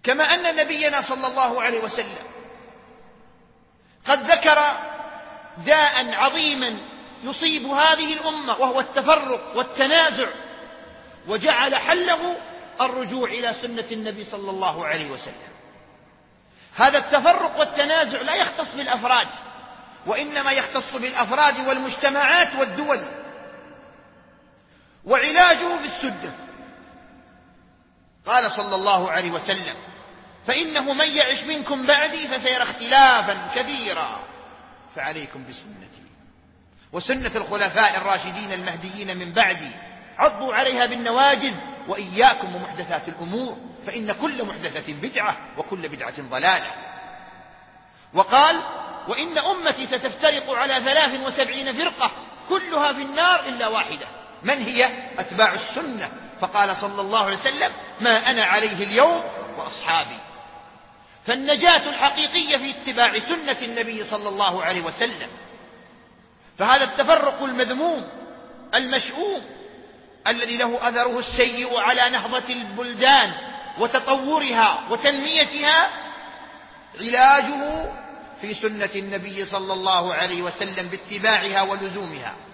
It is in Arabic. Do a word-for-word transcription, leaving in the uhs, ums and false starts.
كما أن نبينا صلى الله عليه وسلم قد ذكر داء عظيما يصيب هذه الأمة وهو التفرق والتنازع، وجعل حله الرجوع إلى سنة النبي صلى الله عليه وسلم. هذا التفرق والتنازع لا يختص بالأفراد، وإنما يختص بالأفراد والمجتمعات والدول، وعلاجه بالسدة. قال صلى الله عليه وسلم: فإنه من يعش منكم بعدي فسيرى اختلافا كثيرا فعليكم بسنتي وسنة الخلفاء الراشدين المهديين من بعدي عضوا عليها بالنواجذ وإياكم ومحدثات الأمور فإن كل محدثة بدعة وكل بدعة ضلالة. وقال: وإن أمتي ستفترق على ثلاث وسبعين فرقة كلها في النار إلا واحدة. من هي؟ أتباع السنة. فقال صلى الله عليه وسلم: ما أنا عليه اليوم وأصحابي. فالنجاة الحقيقية في اتباع سنة النبي صلى الله عليه وسلم. فهذا التفرق المذموم المشؤوم الذي له أثره السيء على نهضة البلدان وتطورها وتنميتها، علاجه في سنة النبي صلى الله عليه وسلم باتباعها ولزومها.